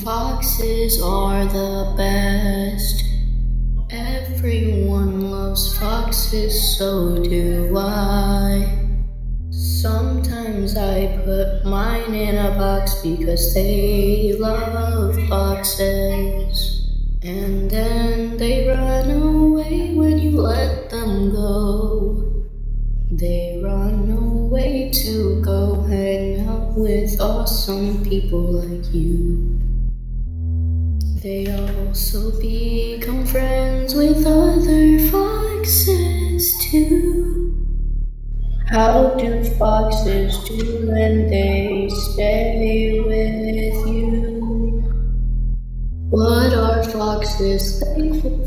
Foxes are the best. Everyone loves foxes, so do I. Sometimes I put mine in a box because they love boxes. And then they run away when you let them go. They run away to go hang out with awesome people like you. They also become friends with other foxes too. How do foxes do when they stay with you? What are foxes thankful